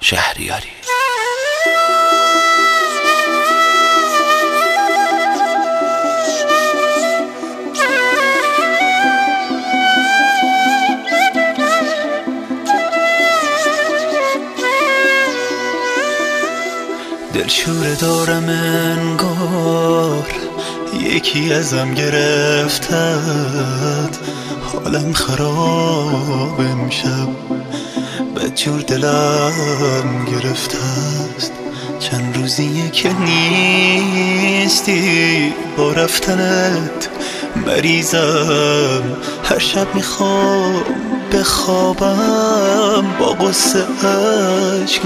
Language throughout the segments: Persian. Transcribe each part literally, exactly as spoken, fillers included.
شهریاری. دلشوره دارم انگار یکی ازم گرفتت، حالم خراب امشب بدجور دلم گرفته است. چند روزیه که نیستی، با رفتنت مریضم، هر شب میخوام بخوابم با غصه عشق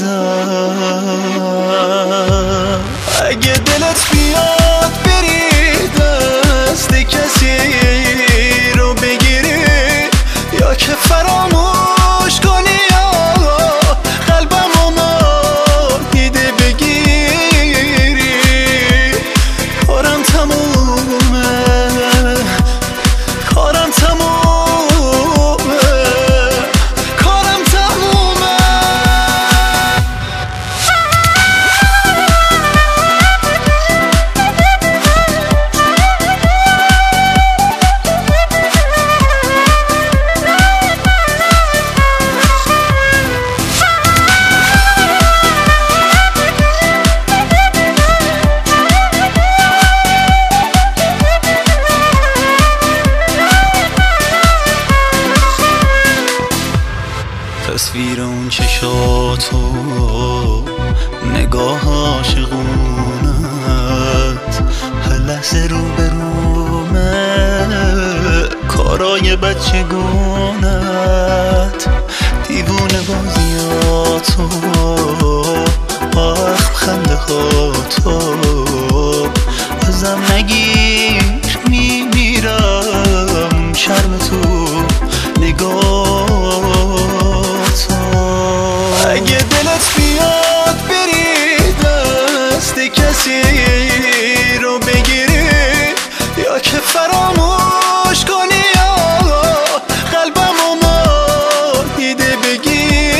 میریزم. اگه دلت بیاد بری دست کسی رو بگیری، یا که فراموش کنی یا قلبمو نادیده بگیری، کارم تمومه، کارم تمومه، کارم تمومه. تصویر اون چشاتو، نگاه عاشقونت، هر لحظه رو به رومه، کارای بچگونت، دیوونه بازیاتو، آخ خنده هاتو، ازم نگیر میمیرم شرم تو نگاه. اگه دلت بیاد بری دست کسی رو بگیری، یا که فراموش کنی یا قلبمو نادیده بگیری،